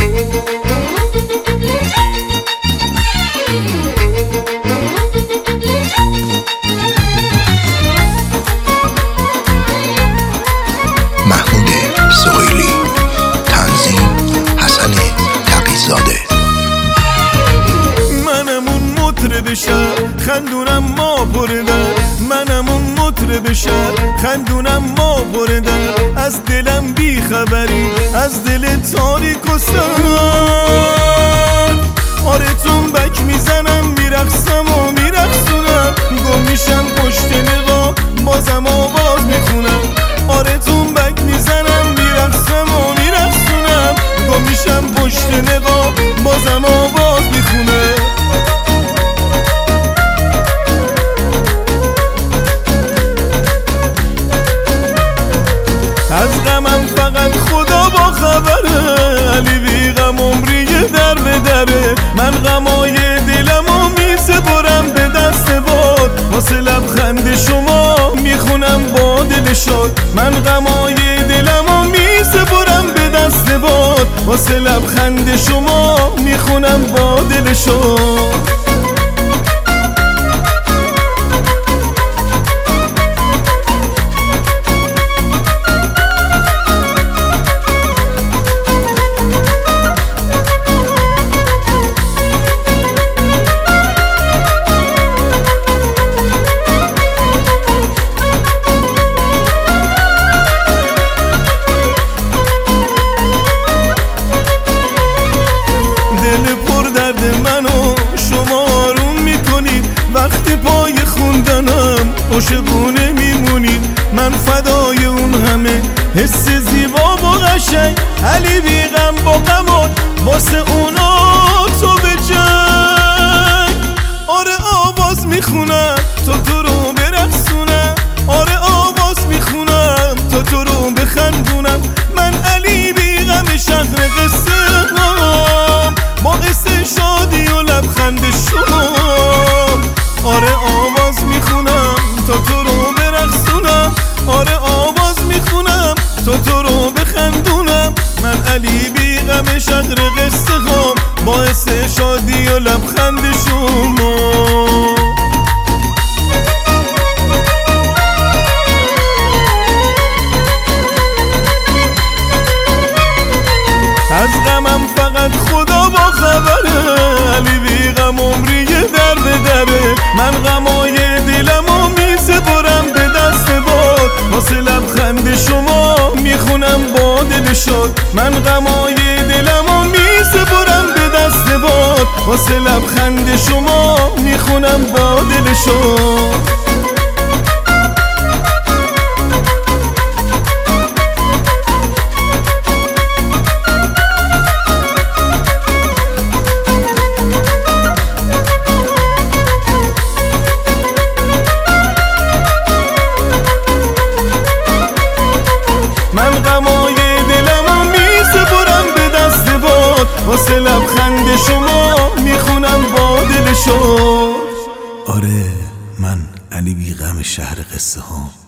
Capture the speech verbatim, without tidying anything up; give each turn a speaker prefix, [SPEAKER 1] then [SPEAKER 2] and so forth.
[SPEAKER 1] محمود سهیلی، تنظیم حسن تقی‌زاده.
[SPEAKER 2] منم اون مطرب شهر خندونم ما بردن، منم اون مطرب شهر خندونم ما بردن. از دلم بی خبری، از دل تاریک و سرد، آره تنبک میزنم میرقصم و میرقصونم. گم میشم پشت نقاب بازم آواز میخونم. آره تنبک میزنم میرقصم و میرقصونم. گم میشم پشت نقاب بازم آواز میخونم. از غمم فقط خدا با خبره، علی بی غم عمری در به دره. من غمای دلمو میسپرم به دست باد، واسه لبخند شما میخونم با دل شاد. من غمای دلمو میسپرم به دست باد، واسه لبخند شما میخونم با دل شاد. دل پر درد منو شما آروم میکنید، وقتی پای خوندنم عاشقونه میمونید. من فدای اون همه حس زیبا و قشنگ، علی بی غم با غمات واسه اونا تو به جنگ. آره آواز میخونم تا تو رو برقصونم، آره آواز میخونم تا تو رو بخندونم. من علی بی غم شهر قصه هم، با قصه شادی و لبخند شما. آره آواز میخونم تا تو رو برقصونم، آره آواز میخونم تا تو رو بخندونم. من علی بی غم شهر قصه هم، باعث شادی و لبخند شما. از غمم فقط خدا با خبره، علی بی غم عمری در به دره. من غمای دلمو میسپرم به دست باد، واسه لبخند شما میخونم با دل شاد. من غمای دلمو میسپرم به دست باد، واسه لبخند شما میخونم با دل شاد. من غمای دلمو میسپرم به دست باد، واسه لبخند شما میخونم با دل شاد.
[SPEAKER 3] آره من علی بی غم شهر قصه ها،